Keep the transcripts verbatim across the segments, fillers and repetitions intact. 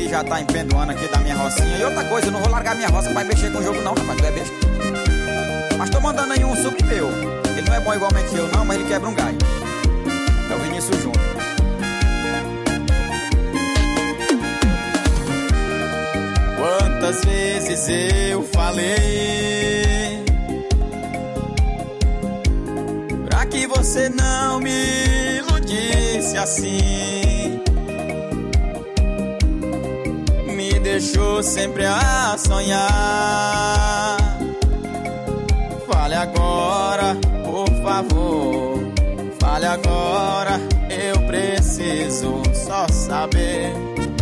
Emi já tá empendoando aqui da minha rocinha. E outra coisa, eu não vou largar minha roça pra mexer com o jogo não, rapaz, tu é besta. Mas tô mandando aí um sub meu. Ele não é bom igualmente eu não, mas ele quebra um galho. É o Vinícius Júnior. Quantas vezes eu falei pra que você não me iludisse assim, me deixou sempre a sonhar. Fale agora, por favor, fale agora, eu preciso só saber.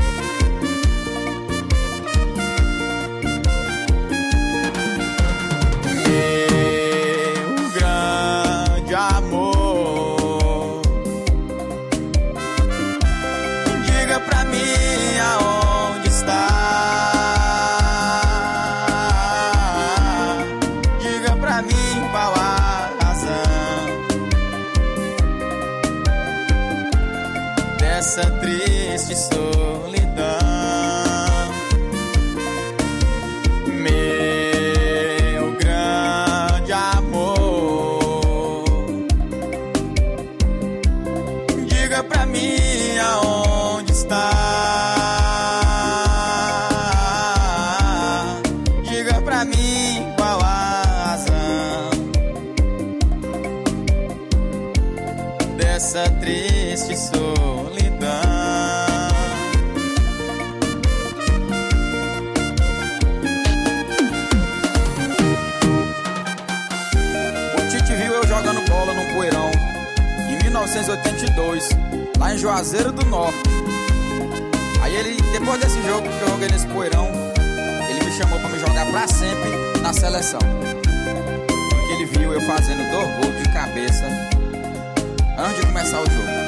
Meu grande amor, diga pra mim aonde está. Diga pra mim qual a razão dessa triste solidão. Pra mim aonde está. Diga pra mim qual a razão dessa triste solidão. O Tite viu eu jogando bola num poeirão em mil novecentos e oitenta e dois, lá em Juazeiro do Norte. Aí ele, depois desse jogo que eu joguei nesse poeirão, ele me chamou pra me jogar pra sempre na seleção. Porque ele viu eu fazendo dois gols de cabeça antes de começar o jogo.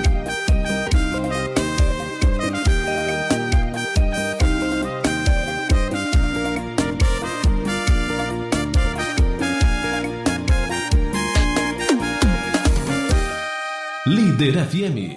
Líder F M.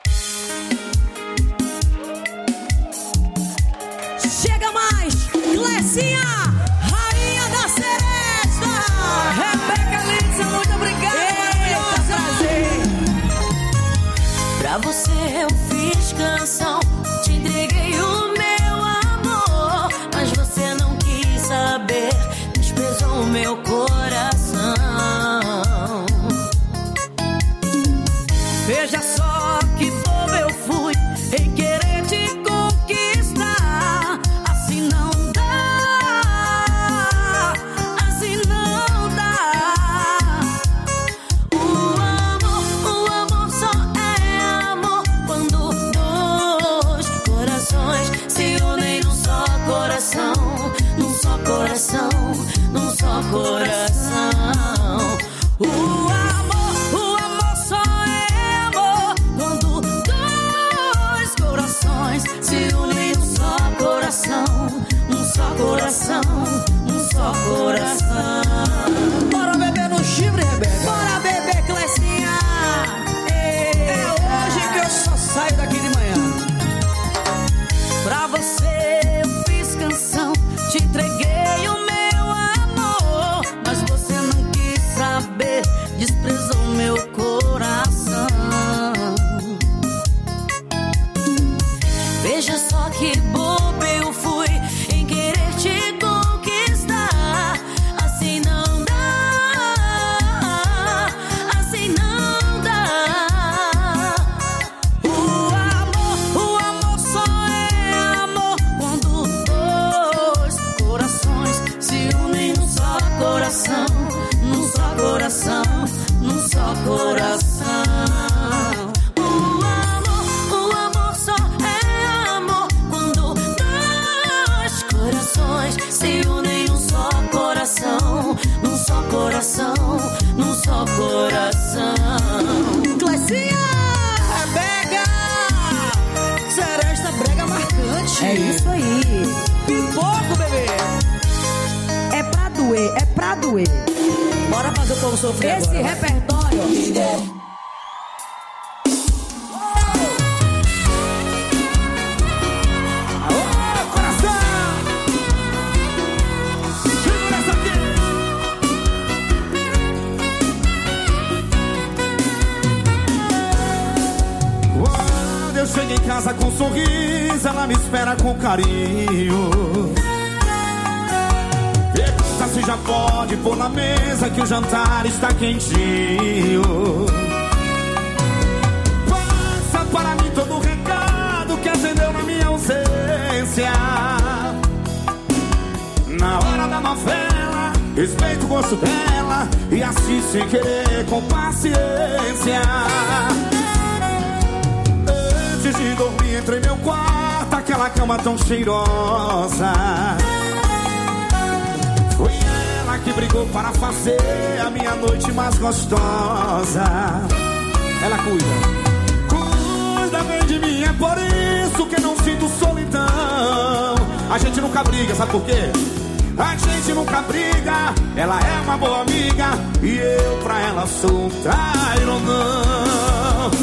Chega mais, Clecinha, rainha da seresta. Rebeca Lins, muito obrigada. Prazer. Pra você eu fiz canção, te entreguei o meu amor, mas você não quis saber, desprezou o meu coração. Veja só que bobo eu fui em querer te conquistar. Assim não dá, assim não dá. O amor, o amor só é amor quando dois corações se unem num só coração, num só coração, num só coração. O se unem num só coração, num só coração, num só coração. Bora beber no chifre, Rebeca. Bora beber, Clecinha. É hoje que eu só saio daqui de manhã. Pra você eu fiz canção, te entreguei o meu amor, mas você não quis saber, desprezou meu coração. Veja só que bobo eu fui em querer te conquistar. Assim não dá, assim não dá. O amor, o amor só é amor quando dois corações se unem num só coração, num só coração, num só coração. Se unem num só coração, num só coração, num só coração. Clecinha, Rebeca, seresta brega marcante. É isso aí. Pipoco, bebê. É pra doer, é pra doer. Bora fazer o povo sofrer. Esse agora, repertório. Líder. casa com um sorriso, ela me espera com carinho. Pergunta se já pode pôr na mesa que o jantar está quentinho. Passa para mim todo o recado que acendeu na minha ausência. Na hora da novela, respeito o gosto dela e assiste sem querer, com paciência. Antes de dormir, entrei em meu quarto, aquela cama tão cheirosa. Foi ela que brigou para fazer a minha noite mais gostosa. Ela cuida. Cuida bem de mim, é por isso que não sinto solidão. A gente nunca briga, sabe por quê? A gente nunca briga, ela é uma boa amiga e eu pra ela sou um trairão.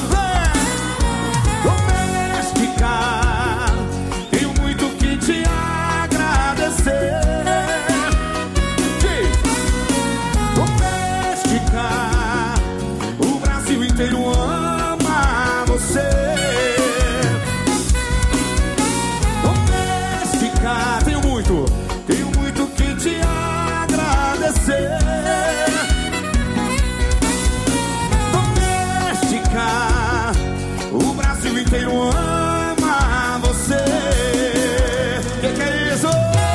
Doméstica, tenho muito que te agradecer. Doméstica, o Brasil inteiro ama você. Doméstica, tenho muito, tenho muito que te agradecer. Doméstica, o Brasil inteiro ama você. Que que é isso?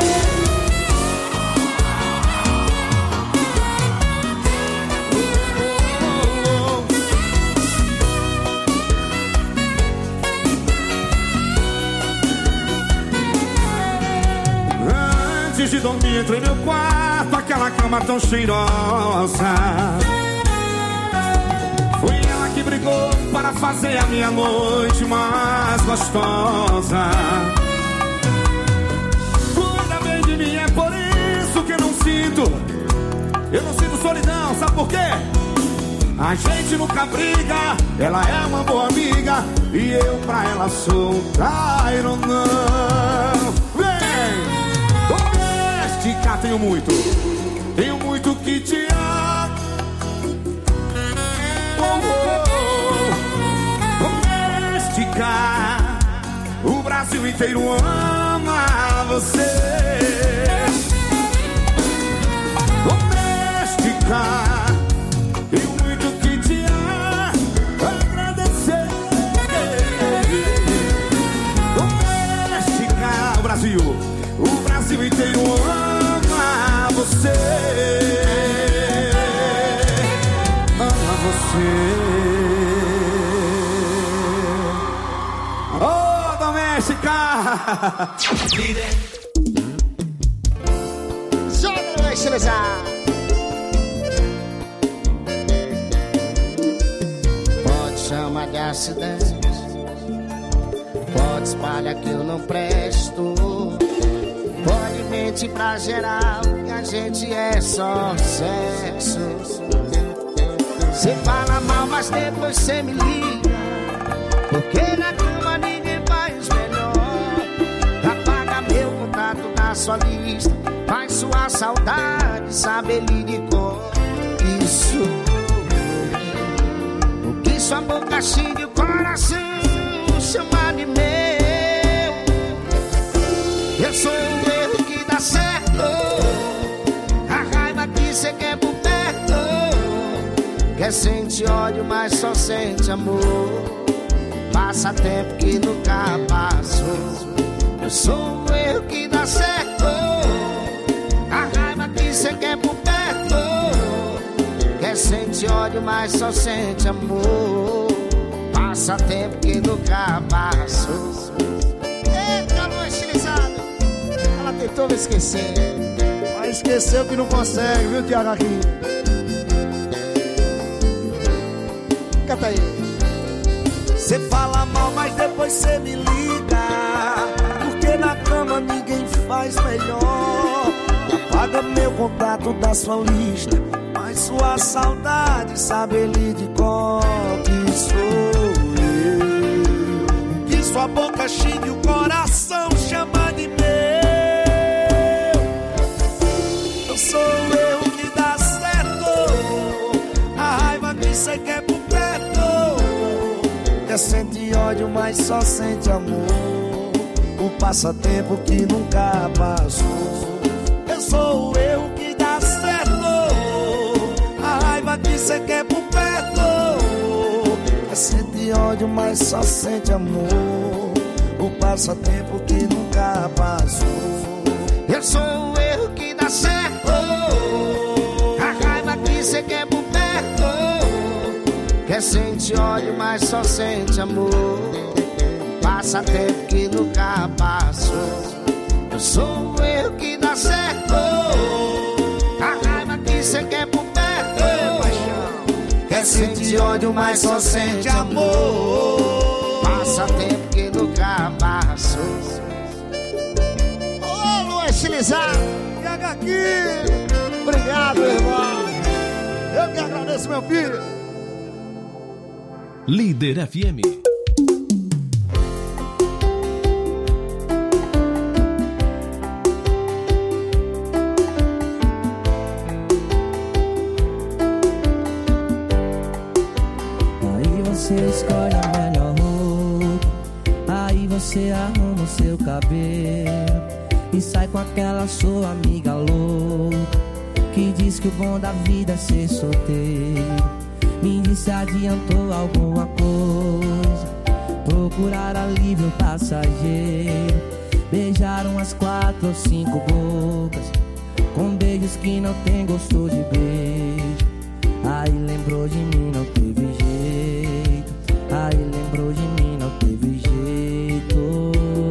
Antes de dormir, entrei no meu quarto, aquela cama tão cheirosa. Foi ela que brigou para fazer a minha noite mais gostosa. Cuida bem de mim, é por isso que eu não sinto, eu não sinto solidão, sabe por quê? A gente nunca briga, ela é uma boa amiga e eu pra ela sou um trairão. Vem! Doméstica, tenho muito, tenho muito que te amo. Oh, oh. Doméstica, o Brasil inteiro ama você. Doméstica, tenho muito que te agradecer. Doméstica, o Brasil, o Brasil inteiro ama você. Ama você. Oh, Doméstica! Joga no estilizar. Pode chamar de acidente, pode espalhar que eu não presto, pode mentir pra geral que a gente é só sexo. Cê fala mal, mas depois cê me liga, porque na cama ninguém faz melhor. Apaga meu contato da sua lista, faz sua saudade saber lhe de cor. Isso, o que sua boca xinga e o coração chama de meu. Eu sou o erro que dá certo, a raiva que cê quer por perto. Quer sente ódio, mas só sente amor. Passa tempo que nunca passou. Eu sou o erro que dá certo, a raiva que cê quer por perto. Quer sente ódio, mas só sente amor. Passa tempo que nunca passou. Eita, lua estilizada, ela tentou me esquecer, mas esqueceu que não consegue, viu, Tiago aqui? Canta aí. Cê fala mal, mas depois cê me liga, porque na cama ninguém faz melhor. Apaga meu contato da sua lista, mas sua saudade sabe ele de cor. Que sou eu, que sua boca xinga e o coração chama de meu. Eu sou eu que dá certo, a raiva que cê quer por perto. Quer sente ódio, mas mas só sente amor. O passatempo que nunca passou. Eu sou o erro que dá certo, a raiva que cê quer por perto. É sente ódio, mas só sente amor. O passatempo que nunca passou. Eu sou o erro que dá certo, a raiva que cê quer por perto. Quer sente ódio, mas só sente amor. Passa tempo que nunca passou. Eu sou o erro que dá certo, a raiva que cê quer por perto. Quer sente ódio, mas só sente amor. Passa tempo que nunca passou. Ô, Luan Estilizado, E aqui, obrigado, irmão. Eu que agradeço, meu filho. Líder F M. Aí você escolhe a melhor roupa, aí você arruma o seu cabelo e sai com aquela sua amiga louca que diz que o bom da vida é ser solteiro. Me diz se adiantou alguma coisa, procurar alívio passageiro. Beijar umas quatro ou cinco bocas, com beijos que não tem gosto de beijo. Aí lembrou de mim, não teve jeito. Aí lembrou de mim, não teve jeito.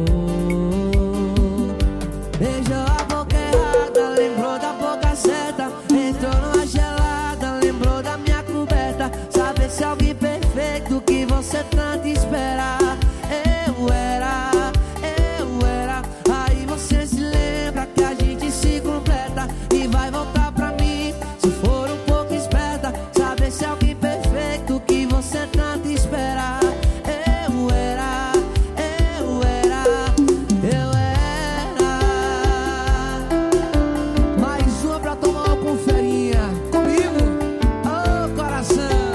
Beijou a boca errada, lembrou da boca certa. Entrou numa gelada, lembrou da minha coberta. Saber se alguém perfeito que você tanto espera. Eu era, eu era. Aí você se lembra que a gente se completa e vai voltar pra mim se for um pouco esperta. Saber se alguém perfeito que você tanto espera. Eu era, eu era, eu era. Mais uma pra tomar uma conferinha comigo, ô coração.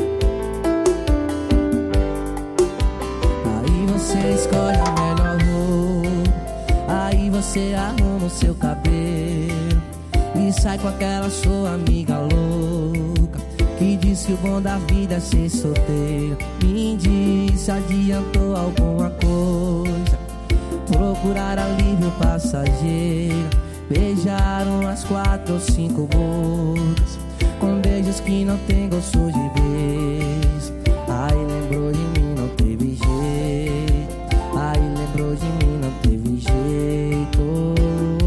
Aí você escolhe a melhor roupa, aí você arruma o seu cabelo e sai com aquela sua amiga louca que diz que o bom da vida é ser solteiro. Me diz se adiantou alguma coisa, procurar alívio passageiro. Beijar umas quatro ou cinco bocas, com beijos que não tem gosto de beijo. Aí lembrou de mim, não teve jeito. Aí lembrou de mim, não teve jeito.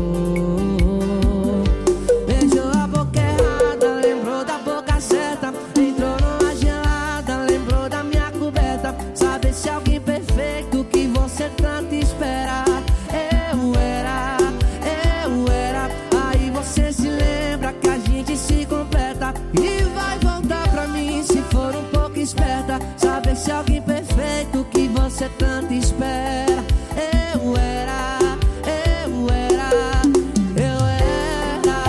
Beijou a boca errada, lembrou da boca certa. Entrou numa gelada, lembrou da minha coberta. Saber se alguém perfeito que você tanto espera. Eu era, eu era. Aí você se lembra que a gente se completa e vai voltar pra mim se for um pouco esperta. Saber se alguém perfeito que você tanto espera. Eu era, eu era, eu era.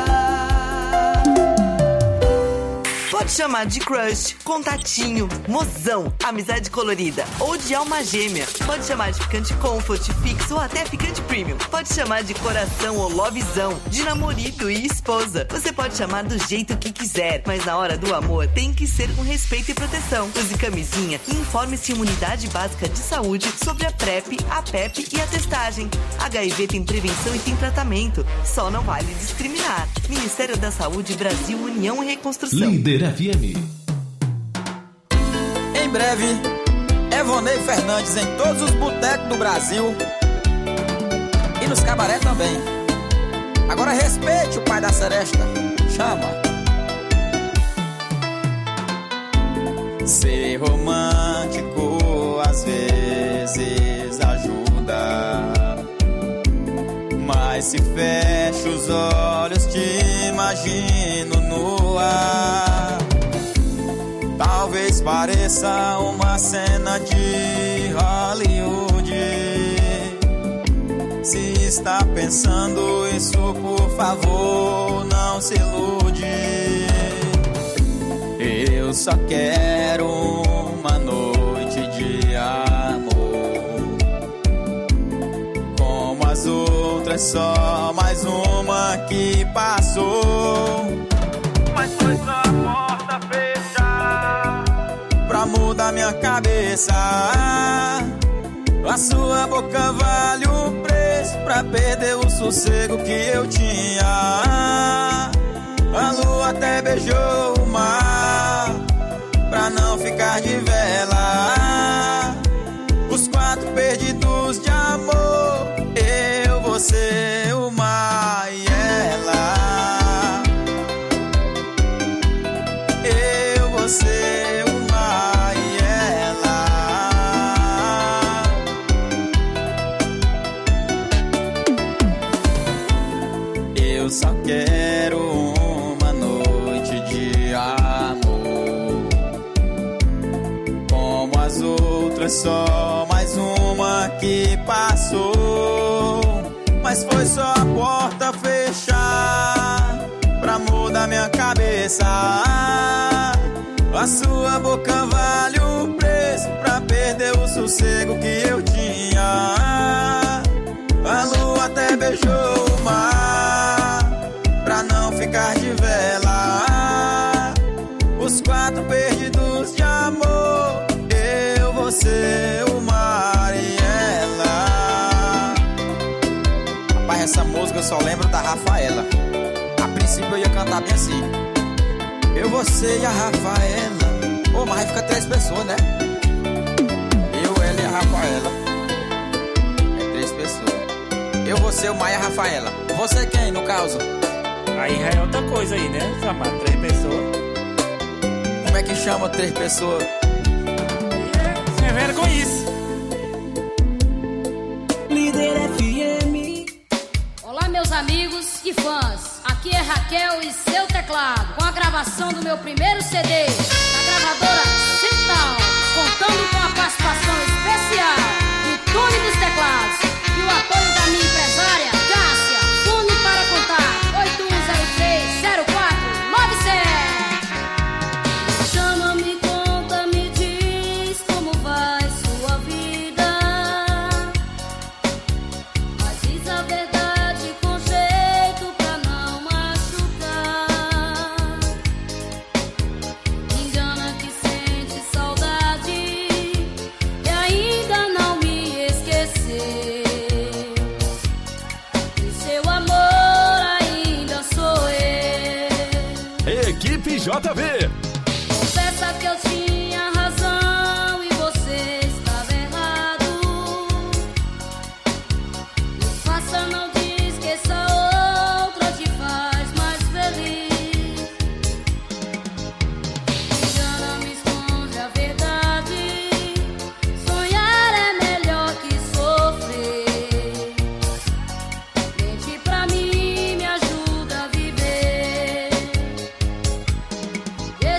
Pode chamar de crush, contatinho, mozão, amizade colorida ou de alma gêmea. Pode chamar de ficante comfort, fixo ou até ficante premium. Pode chamar de coração ou lovezão, de namorado e esposa. Você pode chamar do jeito que quiser, mas na hora do amor tem que ser com respeito e proteção. Use camisinha e informe-se Unidade Básica de Saúde sobre a PrEP, a PEP e a testagem. H I V tem prevenção e tem tratamento. Só não vale discriminar. Ministério da Saúde, Brasil, União e Reconstrução. Líder F M. Em breve, Evonei Fernandes em todos os botecos do Brasil e nos cabaré também. Agora respeite o pai da seresta. Chama. Ser romântico às vezes ajuda, mas se fecho os olhos te imagino no ar. Talvez pareça uma cena de Hollywood. Se está pensando isso, por favor, não se ilude. Eu só quero uma noite de amor. é só mais uma que passou. Mas foi só a porta fechar pra mudar minha cabeça. A sua boca vale o preço pra perder o sossego que eu tinha. A lua até beijou o mar pra não ficar de vela. Os quatro perdidos de amor, eu, você, o mar e ela. Eu, você, o mar e ela. Eu só quero uma noite de amor, como as outras, só mais uma que passou. Mas foi só a porta fechar pra mudar minha cabeça. A sua boca vale o preço pra perder o sossego que eu tinha. A lua até beijou o mar pra não ficar de vela. Os quatro perdidos de amor, eu, você, o mar e ela. Rapaz, essa música eu só lembro da Rafaela. A princípio eu ia cantar bem assim: eu, você e a Rafaela. Ô, oh, mas aí fica três pessoas, né? Eu, ela e a Rafaela. É três pessoas. Eu, você, o Mar e a Rafaela. Você quem, no caso? Aí já é outra coisa aí, né? Chamar três pessoas. Como é que chama três pessoas? Sem vergonhice. Líder F M. Olá, meus amigos e fãs. Aqui é Raquel e seu teclado, com a gravação do meu primeiro C D na gravadora Central, contando com a participação especial do Tony dos Teclados e o apoio da minha empresária Cássia. Fone para contar oito um zero três zero quatro nove sete. Chama-me, conta, me diz como vai sua vida, mas diz a verdade com jeito pra não machucar. Engana que sente saudade e ainda não me esqueceu. E seu amor ainda sou eu. Equipe J V. Confessa que eu tinha razão e você estava errado. Me faça, não diz que essa outra te faz mais feliz. Engana-me, esconde a verdade. Sonhar é melhor que sofrer. Mente pra mim, me ajuda a viver.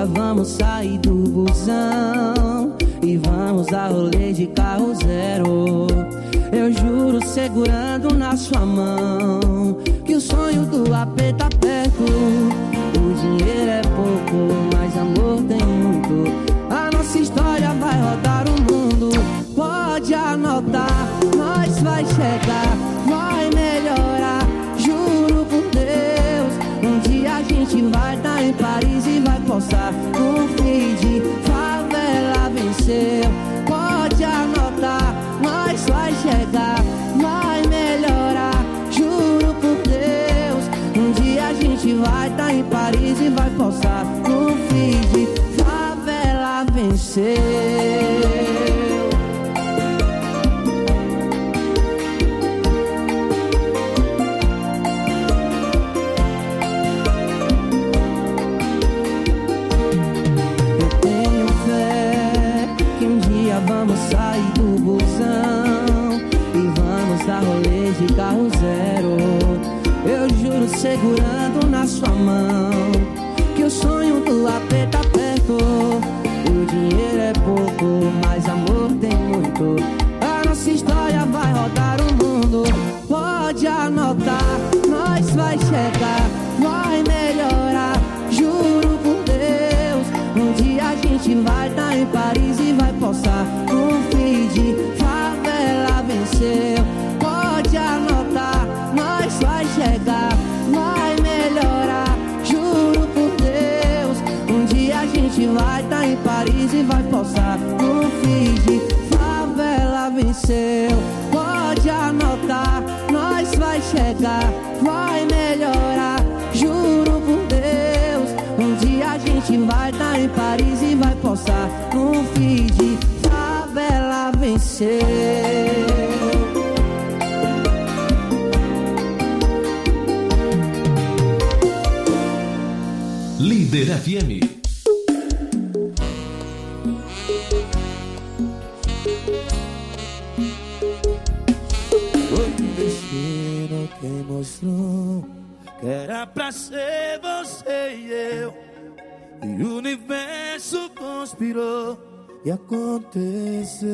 vamos sair do busão e vamos dar rolê de carro zero. Eu juro segurando na sua mão que o sonho do A P tá perto. O dinheiro é pouco, mas amor tem muito. A nossa história vai rodar o mundo. Pode anotar, nós vai chegar, vai melhorar. Juro por Deus, um dia a gente vai estar em Paris e vai postar no feed. Favela venceu. Pode anotar, nós vai chegar, vai melhorar. Juro por Deus, um dia a gente vai estar em Paris e vai postar no feed. Favela venceu. Vamos sair do busão e vamos dar rolê de carro zero. Eu juro segurando na sua mão que o sonho do A P tá perto. O dinheiro é pouco, mas amor tem muito. A nossa história vai rodar o mundo. Pode anotar, nós vai chegar, vai melhorar. Juro por Deus, um dia a gente vai estar em Paris e vai postar no feed. Favela venceu. Pode anotar, nós vai chegar, vai melhorar. Juro por Deus, um dia a gente vai estar em Paris e vai postar no feed. Favela venceu. Pode anotar, nós vai chegar, vai melhorar. Juro por Deus, um dia a gente vai estar em Paris e vai postar no feed. Favela venceu. Líder F M. Foi o destino quem mostrou que era pra ser você e eu. E o universo conspirou e aconteceu.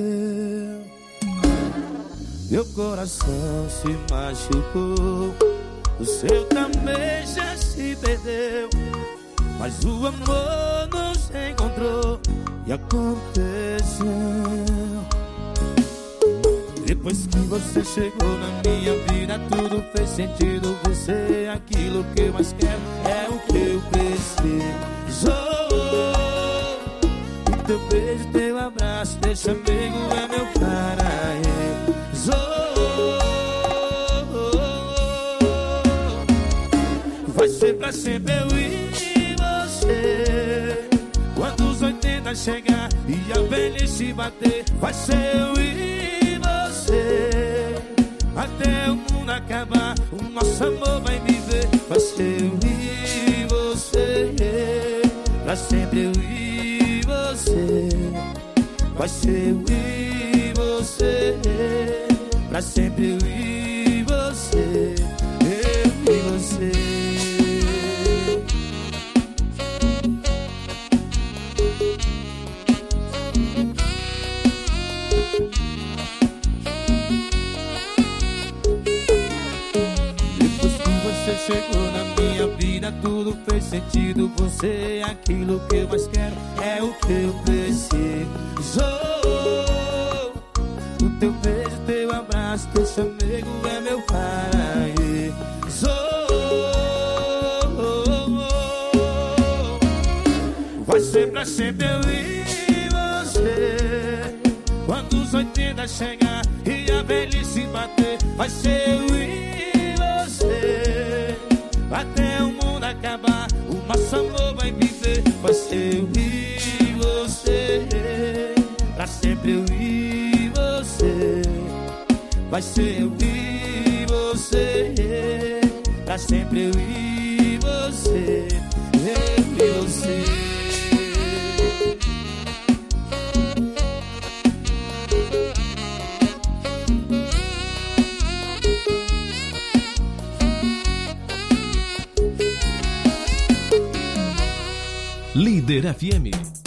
Meu coração se machucou, o seu também já se perdeu. Mas o amor nos encontrou e aconteceu. Depois que você chegou na minha vida, tudo fez sentido. Você é aquilo que eu mais quero, é o que eu preciso. O teu beijo, teu abraço, teu amigo é meu paraíso. Vai ser pra sempre eu e você. Quando os oitenta chegar e a velhice bater, vai ser eu e você. Até o mundo acabar, o nosso amor vai viver. Vai ser eu e você. Pra sempre eu e você. Vai ser eu e você. Pra sempre eu e você. Eu e você. Chegou na minha vida, tudo fez sentido. Você é aquilo que eu mais quero, é o que eu preciso. O teu beijo, teu abraço, teu chamego é meu paraíso. Vai ser pra sempre eu e você. Quando os oitenta chegar e a velhice bater, vai ser eu e você. Até o mundo acabar, o nosso amor vai viver. Vai ser eu e você. Pra sempre eu e você. Vai ser eu e você. Pra sempre eu e você. Eu e você. Líder Líder F M.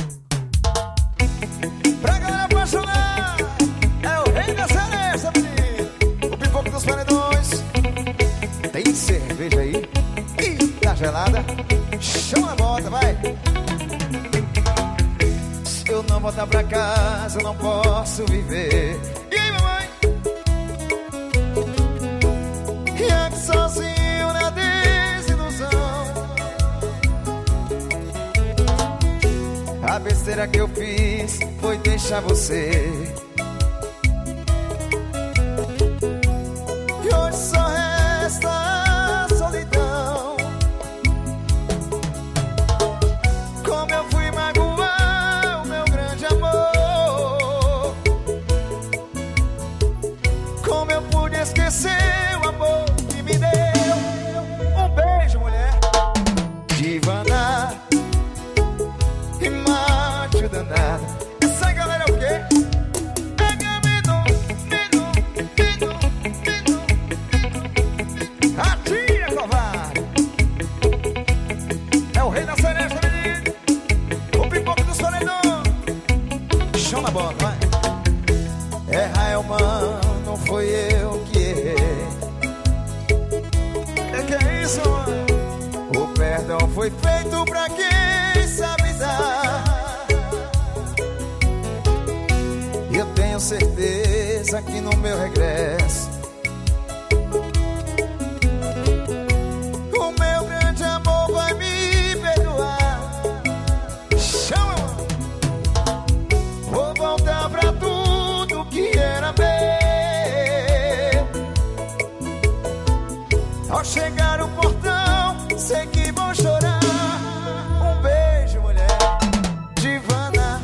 Pra galera apaixonar, é o rei da celeste, menino. O pipoco dos paredões. Tem cerveja aí? Ih, tá gelada. Chama a bota, vai. Se eu não voltar pra casa, eu não posso viver. E aí, mamãe? E aqui sozinho na desilusão. A besteira que eu fiz foi deixar você. E hoje só resta a solidão. Como eu fui magoar o meu grande amor. Como eu pude esquecer o amor que me deu. Um beijo, mulher. Divana e macho danado. Essa galera é o quê? Pega menor, menor, menor, menor. Atira, covarde. É o rei da celeste, menino. O pipoco dos paredões. Chama a bola, vai. Errar é humano, não foi eu que errei. É que é isso, mano? O perdão foi feito pra quem sabe dar. Eu tenho certeza que no meu regresso o meu grande amor vai me perdoar. Chama, mano. Vou voltar pra tudo que era meu. Ao chegar no portão, sei que vou chorar. Um beijo, mulher. Divana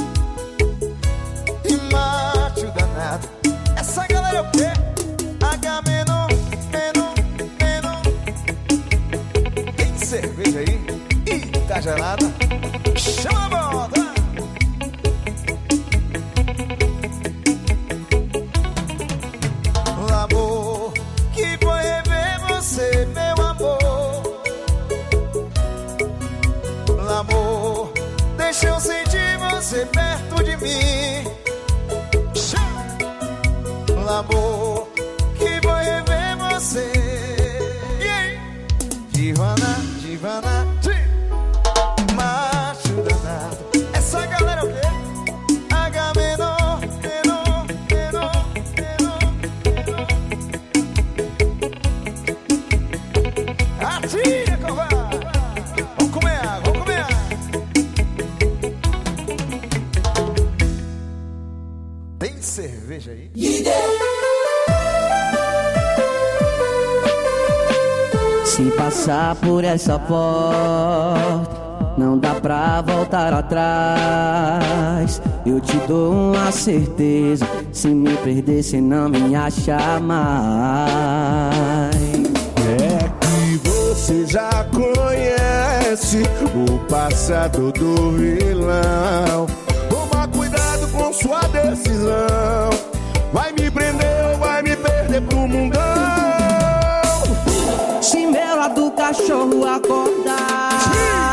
e macho danado. Essa galera é o quê? H menor, menor, menor. Tem cerveja aí? Ih, tá gelada. Chama a bota. Amor, que foi rever você, meu amor. Amor, deixa eu sentir você perto de mim. Amor, que foi rever você. E aí? Divana, Divana, macho danado. Essa galera é o quê? H menor, menor, menor, menor, menor. Atira, covarde. Vamos comer água, vamos comer água. Tem cerveja aí? Se passar por essa porta, não dá pra voltar atrás. Eu te dou uma certeza, se me perder cê não me acha mais. É que você já conhece o passado do vilão. Toma cuidado com sua decisão. Vai me prender ou vai me perder pro mundão. Se meu lado do cachorro acordar,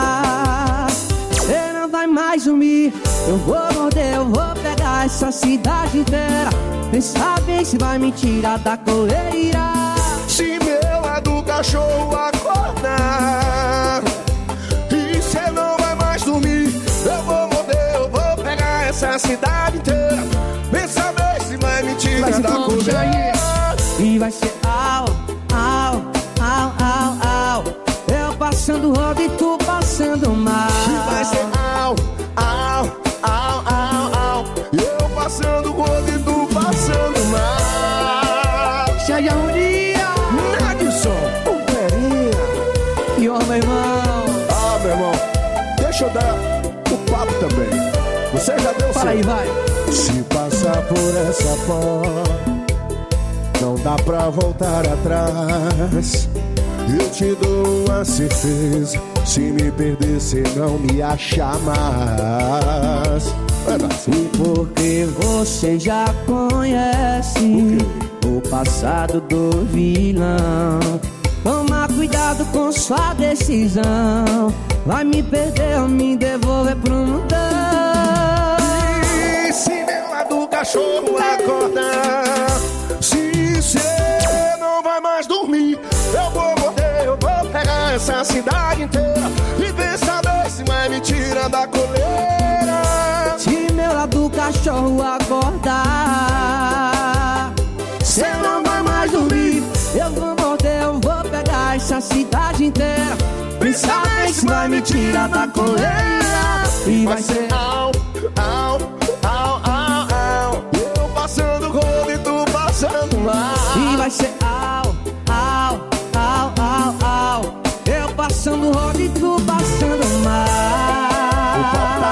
cê não vai mais sumir. Eu vou morder, eu vou pegar essa cidade inteira. Pensa bem se vai me tirar da coleira. Se meu lado do cachorro acordar e cê não vai mais dormir, eu vou morder, eu vou pegar essa cidade inteira. Pensa bem se vai me tirar da coleira. E vai ser au, au, au, au, au. Eu passando roda e tu passando mal. E vai ser au, au, au, au, au. Eu passando roda e tu passando mal. Cheia de harmonia. Nadson, um perinha. E ó, meu irmão. Ah, meu irmão, deixa eu dar o papo também. Você já deu o seu. Fala aí, vai. Se passar por essa porta, não dá pra voltar atrás. Eu te dou uma certeza, se me perder cê não me acha mais. E porque você já conhece o passado do vilão, toma cuidado com sua decisão. vai me perder ou me devolver pro mundão. E se ela do cachorro acordar, se cê não vai mais dormir, eu vou morder, eu vou pegar essa cidade inteira e ver saber se vai me tirar da coleira. Se meu lado do cachorro acordar, cê não vai mais dormir, eu vou morder, eu vou pegar essa cidade inteira e saber se vai me tirar da coleira. E vai ser au, au, au, au, au, eu passando rodo e tu passando mal. E vai ser au, au, au, au, au, eu passando rodo e tu passando mal.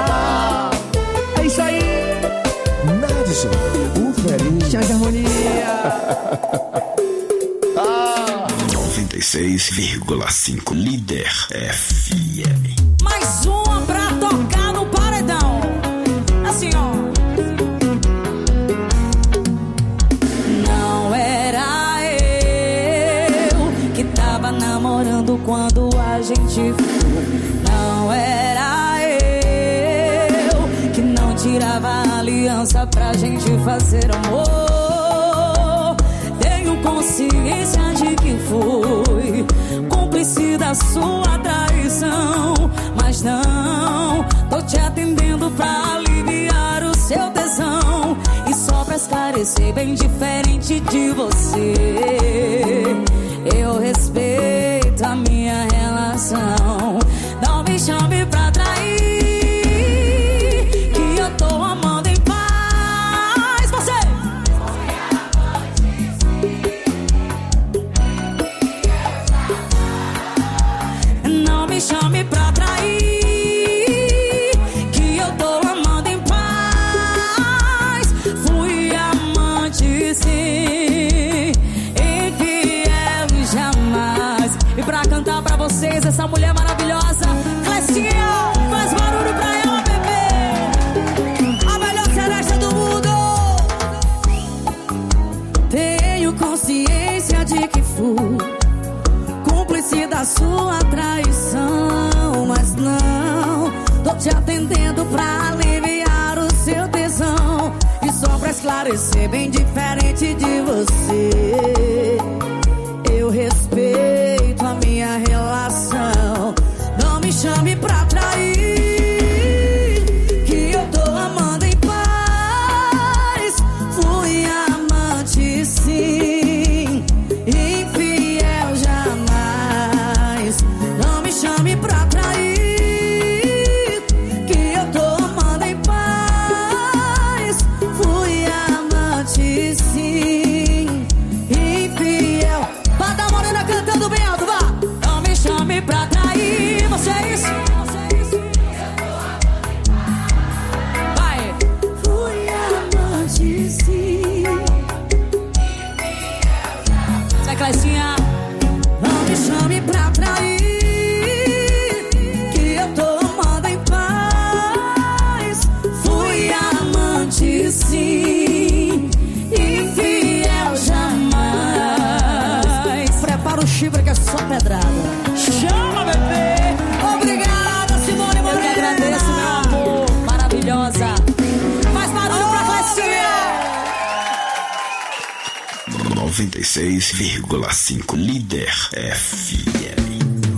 É isso aí. Madison, o ferinho. Chá de harmonia. noventa e seis vírgula cinco Líder F M. Mais uma pra tocar no paredão. Assim, ó. Não era eu que tava namorando quando a gente foi. Não era eu que não tirava a aliança pra gente fazer amor. Tenho consciência de que fui cúmplice da sua traição, mas não tô te atendendo pra aliviar o seu tesão. E só pra esclarecer, bem diferente de você, eu respeito a minha relação. Não me chame pra trair, que eu tô amando em paz. Você não me chame pra trair, que eu tô amando em paz. Fui amante sim, infiel jamais. E pra cantar pra vocês essa mulher maravilhosa, Clecinha, faz barulho pra ela, bebê. A melhor seresta do mundo. Tenho consciência de que fui cúmplice da sua traição, mas não tô te atendendo pra aliviar o seu tesão. E só pra esclarecer, bem diferente de você, eu respeito a minha relação. Não me chame pra trair, que eu tô amando em paz. Fui amante sim, infiel jamais. Não me chame pra trair, que eu tô amando em paz. Fui amante sim, infiel. Bata Morena cantando bem alto, vá. Não me chame pra trair, vocês. Vai. Fui amante sim, sai, Clecinha. Não me chame pra trair, que eu tô amando em paz. Fui amante sim, infiel jamais. Prepara o chifre que é só pedrada. Chama, bebê. Obrigada, Simone Morena. Eu que agradeço, meu amor. Maravilhosa. Faz barulho pra Clecinha. noventa e seis vírgula cinco Líder F M.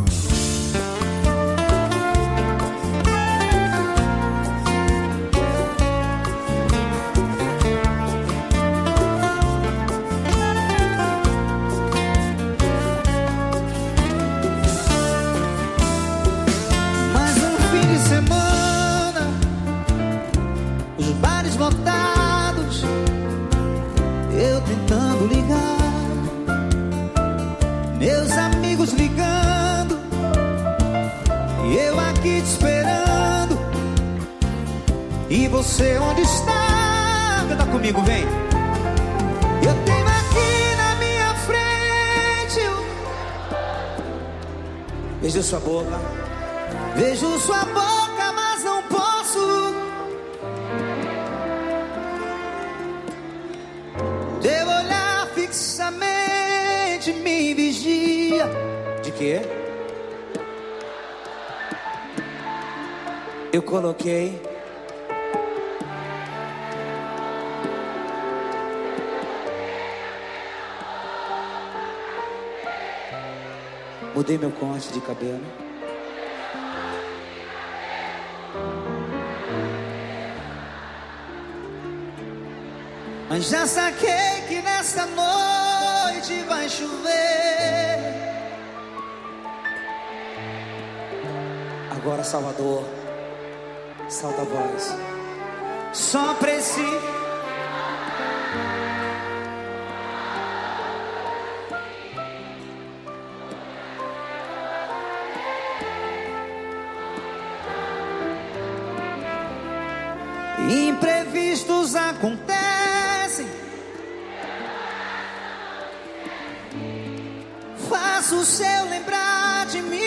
Mais um fim de semana, os bares lotados, eu tentando ligar, meus amigos ligando, e eu aqui te esperando. E você onde está? Canta comigo, vem. Eu tenho aqui na minha frente, vejo sua boca, vejo sua boca, mas não posso. Teu olhar fixamente me vigia. De quê? Eu coloquei mudei meu corte de cabelo. Mas já saquei que nessa noite vai chover. Agora Salvador, salta a voz. Só preciso. Imprevistos acontecem. Faço o seu lembrar de mim.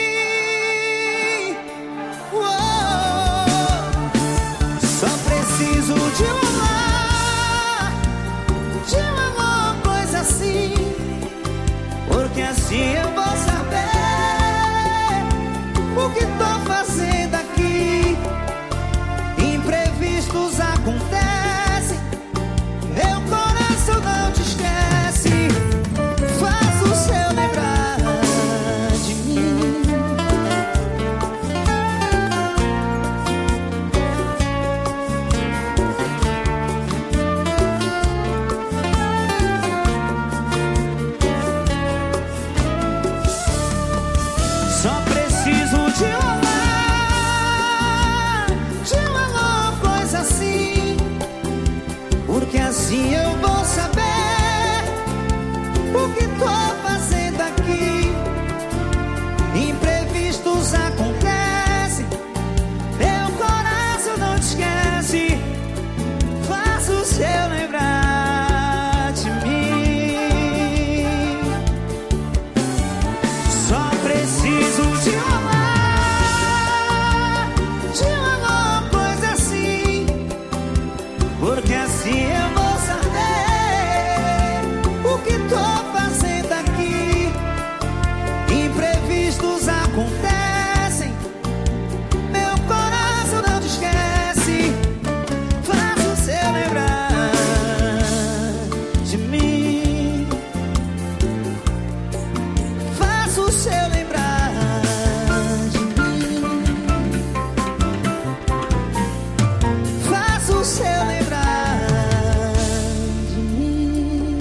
Só preciso de um olhar, de uma coisa assim, porque assim eu vou saber o que tô fazendo aqui. Imprevistos acontecem, meu coração não te esquece. Faço o seu lembrar de mim. Só preciso de um olhar, de uma coisa assim, porque assim eu vou saber o que tô fazendo aqui. Imprevistos acontecem, meu coração não te esquece. Faço o seu lembrar de mim. Só preciso de um olhar, de uma coisa assim, porque assim eu vou saber o que tô fazendo aqui. Imprevistos acontecem, meu coração não te esquece. Faço o seu lembrar de mim. Faço o seu lembrar de mim. Faço o seu lembrar de mim.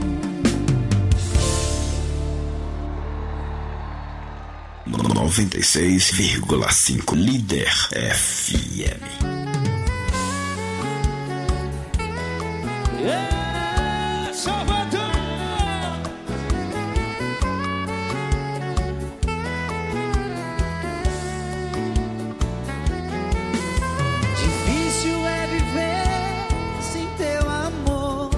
noventa e seis vírgula cinco Líder F M. É, Salvador! Difícil é viver sem teu amor.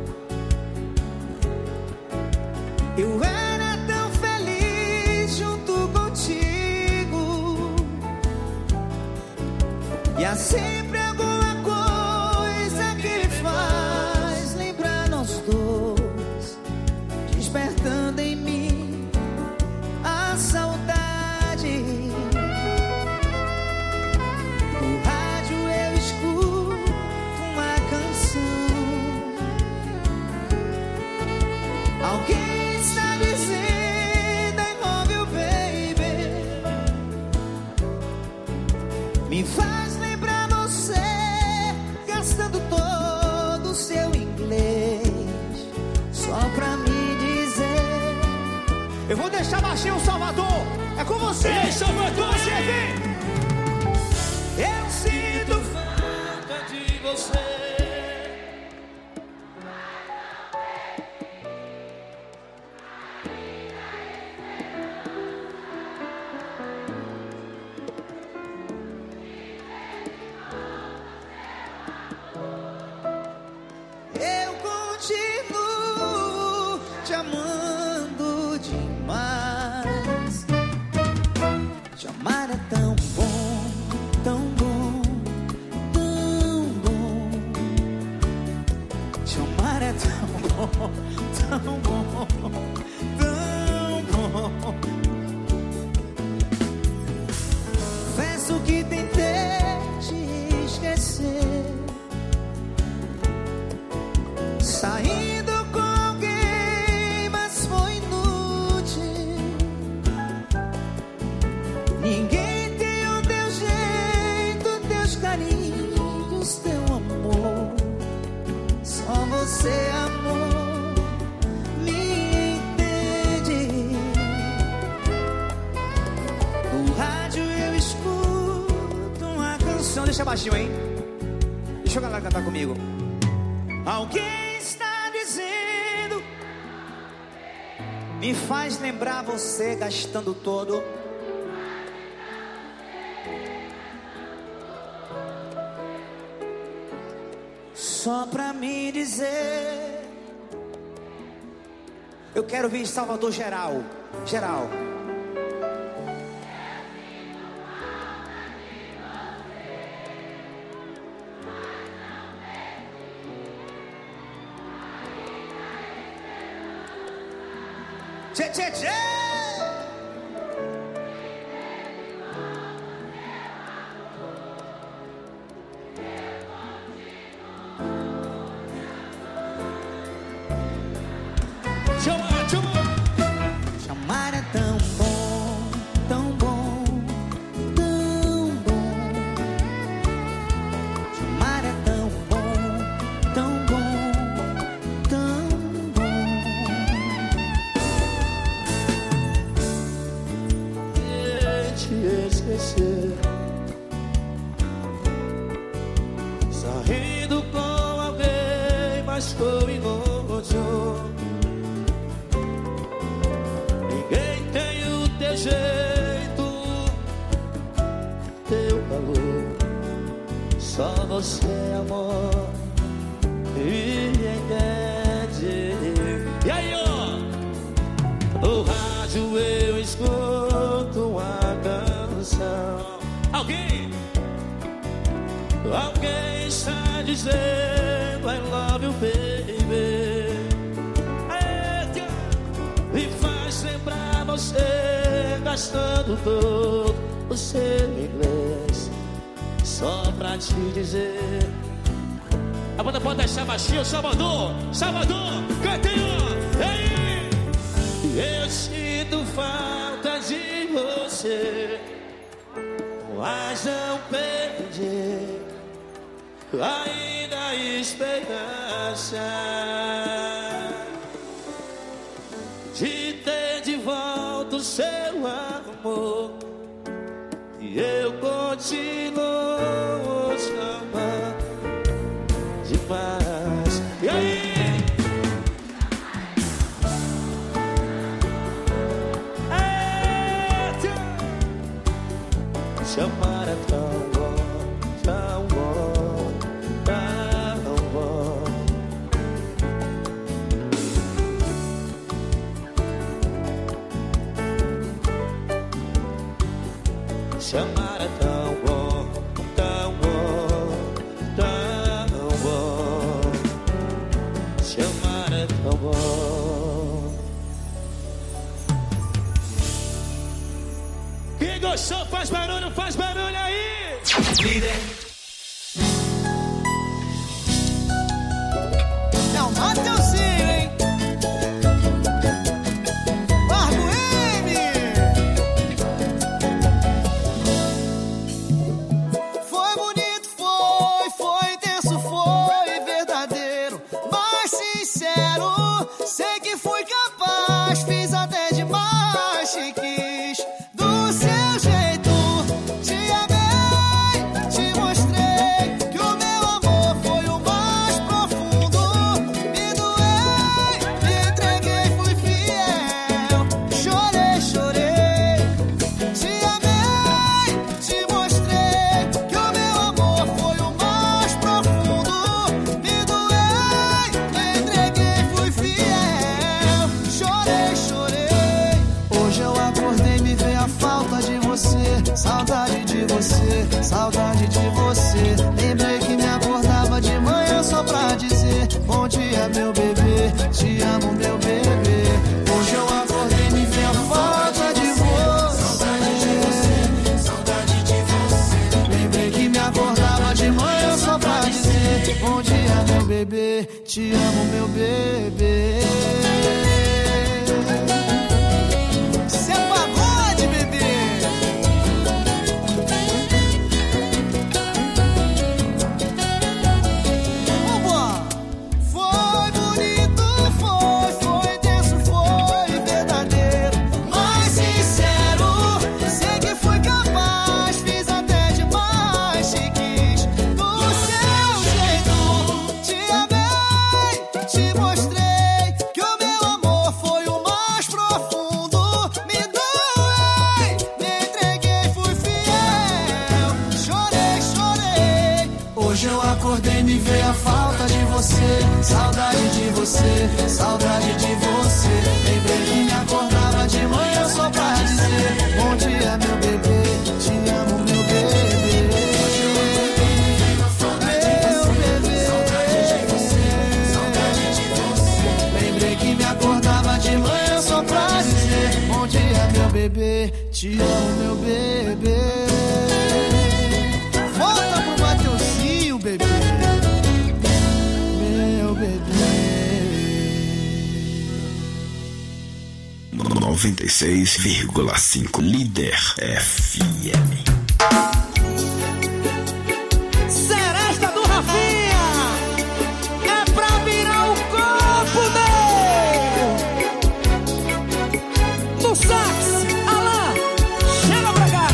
Eu era tão feliz junto contigo, e há sempre alguma coisa que me faz lembrar nós dois, despertando em mim a saudade. No rádio eu escuto uma canção. Alguém está dizendo I love you, baby. Me faz lembrar você, gastando todo o seu inglês, só pra me dizer. Eu vou deixar baixinho o Salvador. É com você. Ei, Salvador, você vem. Eu sinto falta de você. Eu continuo te amando demais. Te amar é tão bom, tão bom, tão bom. Te amar é tão bom, tão bom, tão bom. Confesso que tentei te esquecer, saindo com alguém, mas foi inútil. Ninguém tem o teu jeito, teus carinhos, teu amor. Só você, amor, me entende. No rádio eu escuto uma canção. Deixa baixinho, hein? Deixa a galera cantar comigo. Alguém está dizendo, me faz lembrar você gastando todo. Só pra me dizer, eu quero vir em Salvador geral, geral. Tchê, tchê, tchê. Chamar, chamar. Chamar é tão bom, tão bom, tão bom. Chamar é tão bom, tão bom, tão bom. Te esquecer, saindo com alguém, mas foi inútil. Ninguém tem o teu jeito, teu calor. Só você, amor, me entende. E aí, ó, no rádio eu escuto uma canção. Alguém, alguém está dizendo I love you, baby. Eita, me faz lembrar você gastando todo o seu inglês. Só pra te dizer, a banda pode deixar baixinho. Salvador, Salvador, cantinho. Ei, eu sinto falta de você, mas não perdi ainda a esperança de ter de volta o seu amor. E eu continuo te amando demais. E aí? Chamar é tão bom, tão bom, tão bom. Chamar é tão bom, tão bom, tão bom. Chamar é tão bom. Quem gostou faz barulho, faz barulho aí. Líder. É o Mateuzinho, hein? Marco M. Foi bonito, foi, foi intenso, foi verdadeiro, mas sincero. Sei que fui capaz, fiz até demais, te quis do seu jeito. Te amei, te mostrei que o meu amor foi o mais profundo. Me doei, me entreguei, fui fiel. Chorei, chorei. Te amei, te mostrei que o meu amor foi o mais profundo. Me doei, me entreguei, fui fiel. Chorei, chorei. Hoje eu acordei, me veio a falta de você, saudade de você, saudade de você. Lembrei que me acordava de manhã só pra dizer bom dia, meu bebê, te amo, meu bebê. Hoje eu acordei, me veio a falta de você, saudade de você, saudade de você. te amo, meu bebê. Cê é pagode, bebê. Vambora. Foi bonito, foi, foi denso, foi verdadeiro, mas sincero. Sei que fui capaz, fiz até demais, te quis do seu jeito. Te amei, te mostrei que o meu amor foi o mais profundo. Me doei, me entreguei, fui fiel. Chorei, chorei. Hoje eu acordei, me veio a falta de você. Saudade de você, saudade de você. Lembrei que me acordava de manhã só pra dizer: bom dia, meu bebê, te amo, meu bebê. Hoje eu acordei, me veio a falta de você. Saudade de você, saudade de você. Lembrei que me acordava de manhã só pra dizer: bom dia, meu bebê, te amo, meu bebê. Volta pro Mateuzinho, bebê. Meu bebê. noventa e seis vírgula cinco Líder F M. Seresta do Rafinha é pra virar o corpo dele. No sax, Alain, chega pra cá.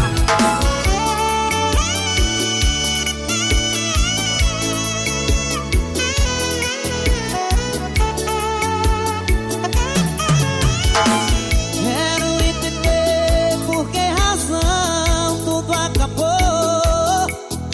Quero entender por que razão tudo acabou.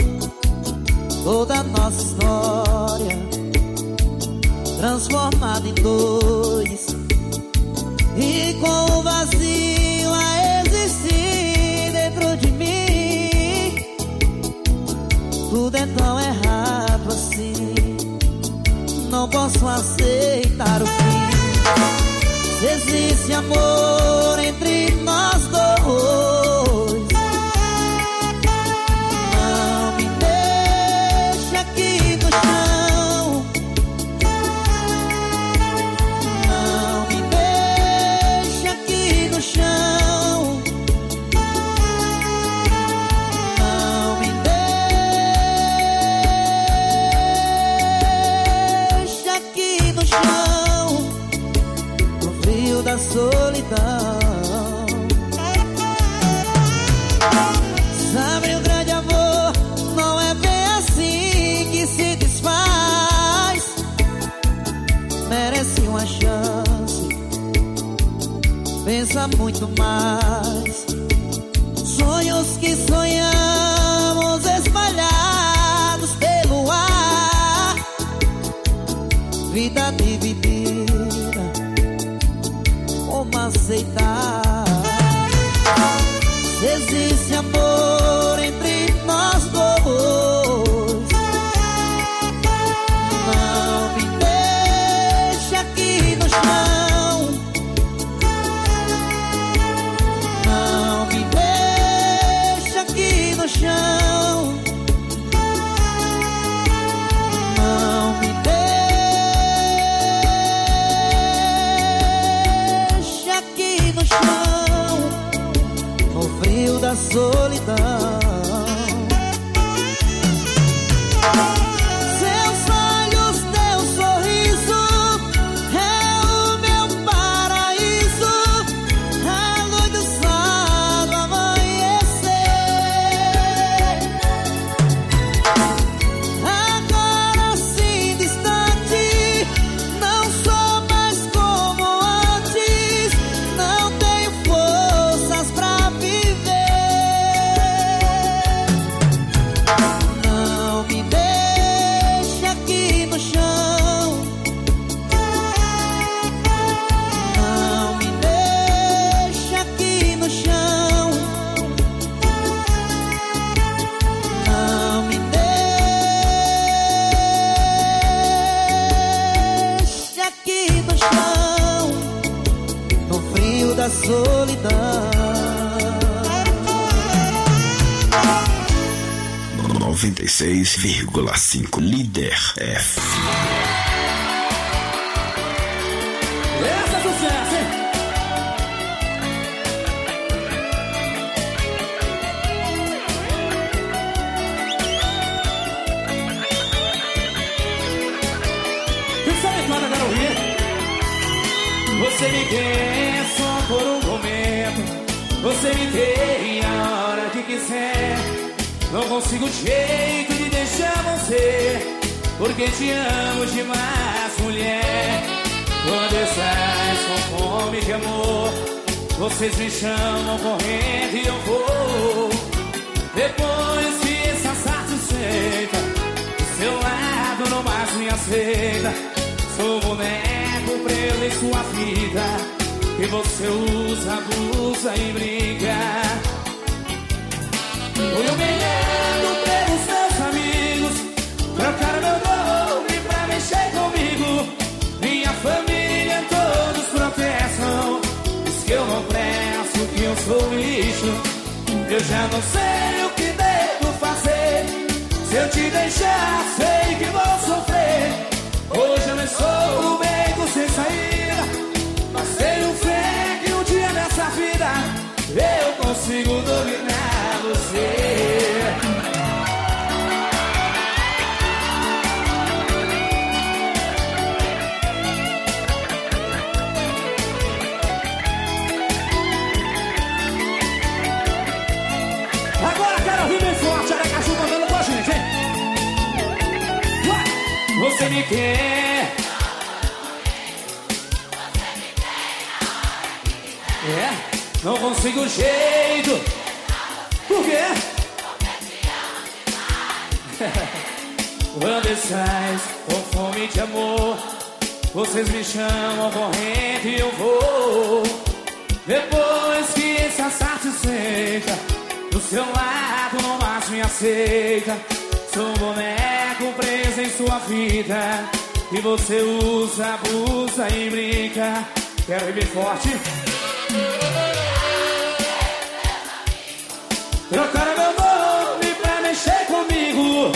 Toda nossa história transformada em dois, e com o vazio a existir dentro de mim. Tudo é tão errado assim, não posso aceitar o fim. Se existe amor entre nós dois, não me deixe aqui no chão. Não me deixe aqui no chão. Não me deixe aqui no chão, no frio da solidão. Sabe, o grande amor não é bem assim que se desfaz. Merece uma chance, pensa muito mais. Sonhos que sonhamos espalhados pelo ar, vida dividida, como aceitar? Se existe amor entre nós dois, não me deixe aqui no chão. Não me deixe aqui no chão. Não me deixe aqui no chão, no frio da solidão. Seus olhos, teu sorriso é o meu paraíso. A luz do sol do amanhecer. Agora assim distante, não sou mais como antes. Não tenho forças pra viver. Não me deixe aqui no chão. Não me deixe aqui no chão. Não me deixe aqui no chão, no frio da solidão. noventa e seis vírgula cinco Líder F. quero ouvir. Você me quer só por um momento. Você me tem a hora que quiser. Não consigo jeito de deixar você, porque te amo demais, mulher. Quando estás com fome de amor, vocês me chamam correndo e eu vou. Depois que está satisfeita, do seu lado não mais me aceita. Sou boneco preso em sua vida, e você usa, abusa e brinca. Fui humilhado pelos meus amigos, trocaram meu nome pra mexer comigo. Minha família todos protestam, diz que eu não presto, que eu sou lixo. Eu já não sei o que devo fazer. Se eu te deixar, sei que vou sofrer. Hoje eu não estou no beco sem saída, mas tenho fé que um dia nessa vida eu consigo dominar você. Agora quero ouvir bem forte, Aracaju mandando com a gente, hein? Você me quer. É, não consigo jeito. Por quê? Quando estás com fome de amor, vocês me chamam correndo e eu vou. Depois que está satisfeita, do seu lado não mais me aceita. Sou um boneco preso em sua vida, e você usa, abusa e brinca. Quero ir bem forte. Trocaram meu nome pra mexer comigo.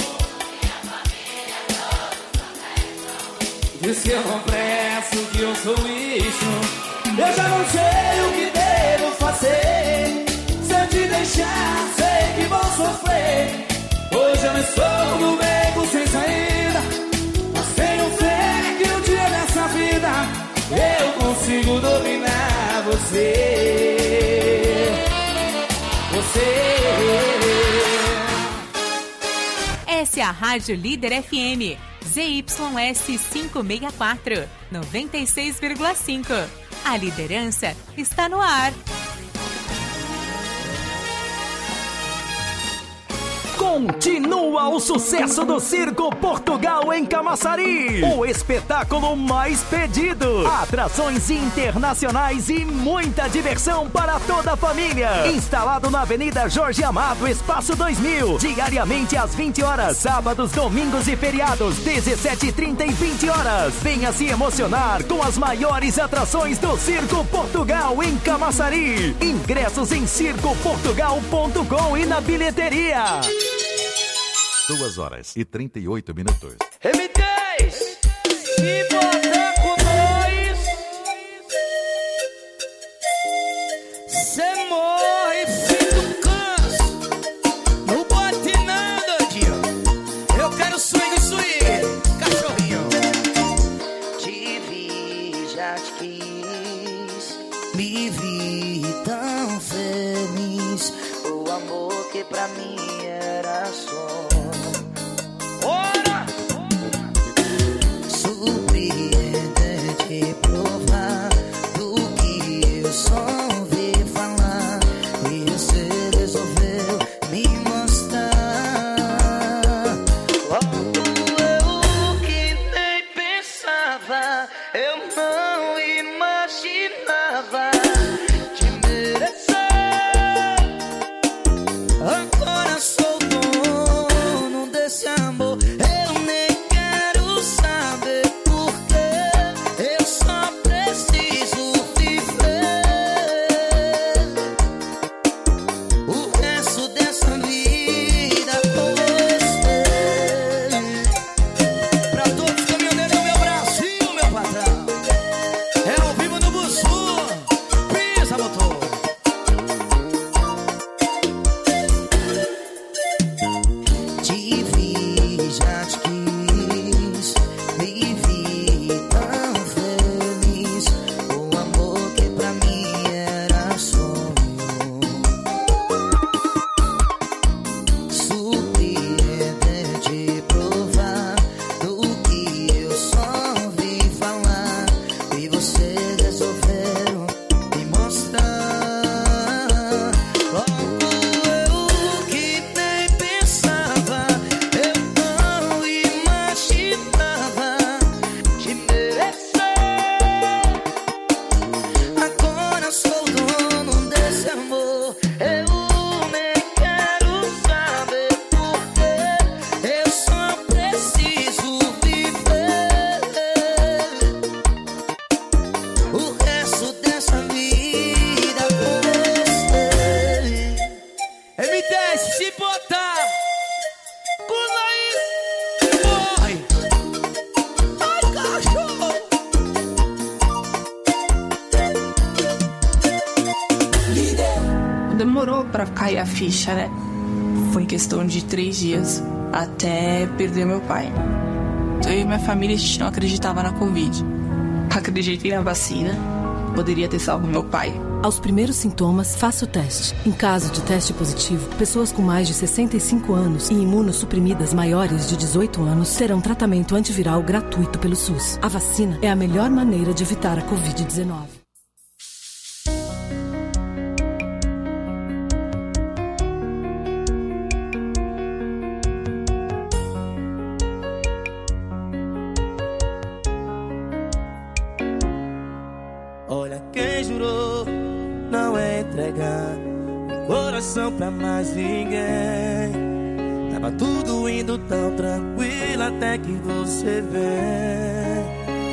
Diz que eu não presto, que eu sou lixo. Eu já não sei o que devo fazer. Se eu te deixar, sei que vou sofrer. Hoje eu não estou no beco sem saída, mas tenho fé que um dia nessa vida eu consigo dominar você. Você. Essa é a Rádio Líder F M, Z Y S quinhentos e sessenta e quatro, noventa e seis vírgula cinco. A liderança está no ar. Continua o sucesso do Circo Portugal em Camaçari. O espetáculo mais pedido. Atrações internacionais e muita diversão para toda a família. Instalado na Avenida Jorge Amado, Espaço dois mil. Diariamente às vinte horas. Sábados, domingos e feriados, dezessete e trinta e vinte horas. Venha se emocionar com as maiores atrações do Circo Portugal em Camaçari. Ingressos em circo portugal ponto com e na bilheteria. Duas horas e trinta e oito minutos. M dez, se botar com nós, cê morre, filho canso. Não bote nada, Dinho. Eu quero swing, swing, cachorrinho. Te vi, já te quis. Me vi tão feliz. O amor que pra mim era só. Ora! Surpreendente provar do que eu só ouvi falar, e você resolveu me mostrar. Quando eu que nem pensava, eu não imaginava te merecer. Agora sou dono desse amor. Eu nem quero saber por quê. Eu só preciso viver o resto dessa vida com você. Pra todos os caminhoneiros do meu Brasil, meu patrão. demorou pra cair a ficha, né? Foi em questão de três dias até perder meu pai. Eu e minha família, a gente não acreditava na Covid. Acreditei na vacina, poderia ter salvo meu pai. Aos primeiros sintomas, faça o teste. Em caso de teste positivo, pessoas com mais de sessenta e cinco anos e imunossuprimidas maiores de dezoito anos terão tratamento antiviral gratuito pelo SUS. A vacina é a melhor maneira de evitar a covid dezenove. Olha quem jurou não entregar o coração pra mais ninguém. Tava tudo indo tão tranquilo até que você vem.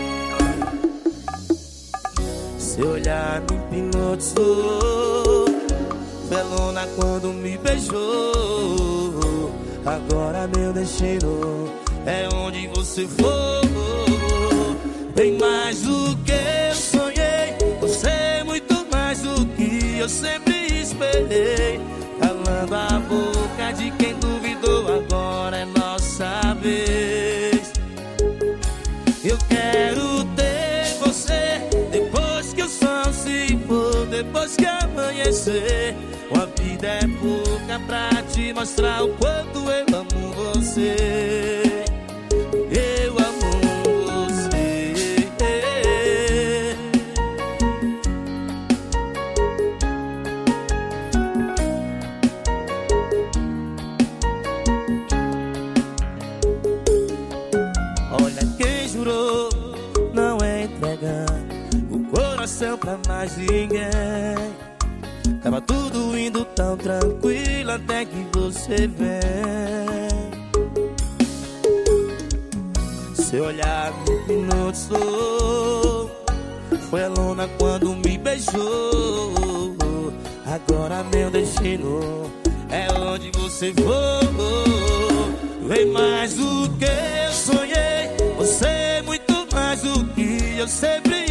Seu olhar me hipnotizou, felona quando me beijou. Agora meu destino é onde você for. Bem mais do que eu sonhei, você é muito mais do que eu sempre esperei. Calando a boca de quem duvidou, agora é nossa vez. Eu quero ter você depois que o sol se for, depois que amanhecer. Uma vida é pouca pra te mostrar o quanto eu amo você. Eu amo você. Olha quem jurou não entregar o coração pra mais ninguém. Tava tudo indo tão tranquilo até que você vem. Seu olhar me hipnotizou, foi a luna quando me beijou. Agora meu destino é onde você for. Vem mais do que eu sonhei, você é muito mais do que eu sempre